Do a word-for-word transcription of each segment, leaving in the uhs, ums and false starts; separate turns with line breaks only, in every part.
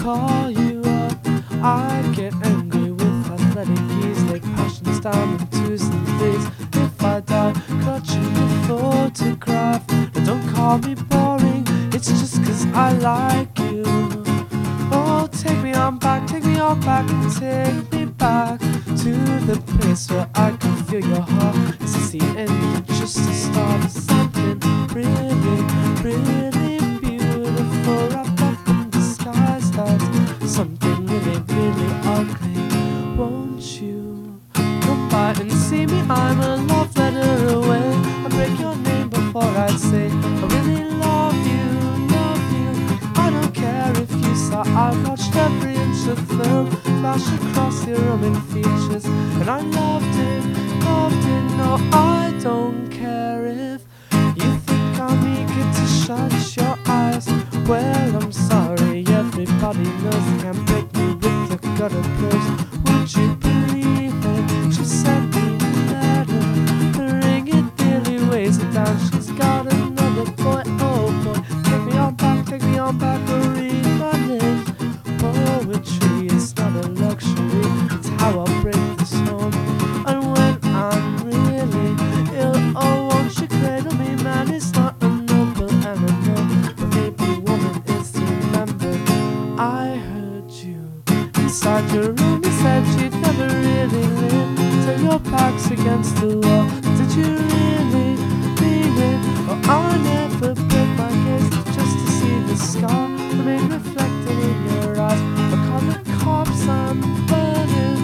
call you up. I get angry with athletic ease, like passions down in twos and threes. If I die, clutching the photograph. Now don't call me boring, it's just cause I like you. Oh, take me on back, take me on back, take me back to the place where I can feel your heart. Is this the end, just the start of something really, really beautiful? Wrapped up in disguise, that's something really, really ugly. Won't you come by and see me? I'm a love letter away. I break your name before I say I really love you, love you. I don't care if you saw I watched every inch of film flash across your roaming features, and I loved it, loved it. No, I don't care if you think I'm eager to shut your eyes. Well, I'm sorry, everybody knows they can't break me with the gutter prose. Would you believe it? She sent me a letter, the ring it nearly weighs it down. She's got another boy, oh boy. Take me on back, take me on back, or read my name. Poetry is not a luxury, it's how I break this home. And when I'm really ill, oh, won't you cradle me, man? It's not a noble animal, but maybe woman is to remember. I heard you inside your room, you said you'd never really live till your back's against the wall. Did you really mean it? Oh, I never break my gaze just to see the scar remain reflected in your eyes. I call the cops, I'm burning.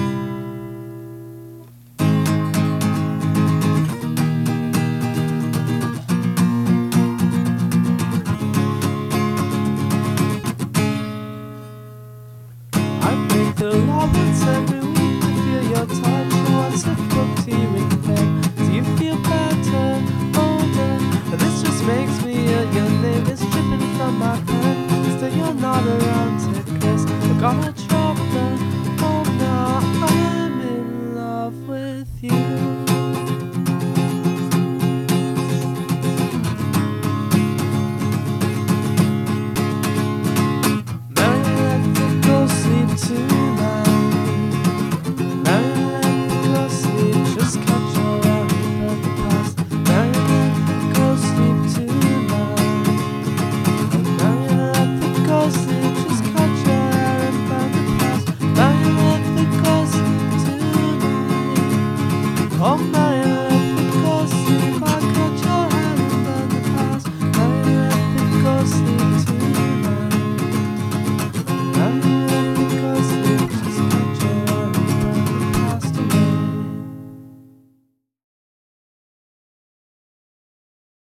I break the law once every week to feel your touch. Once a book to you in bed. Do you feel better? Older? And this just makes me ill. Your name is dripping from my pen. Still you're not around to kiss. We're gonna drop the home now. I'm in love with you. Mary, let the ghost sleep tonight. Mary, let the ghost sleep. Just catch your eye and the past. Mary, let the ghost sleep tonight. Mary, let the ghost sleep. Just catch your eye and the past. Mary, let the ghost sleep tonight. Oh, Mary.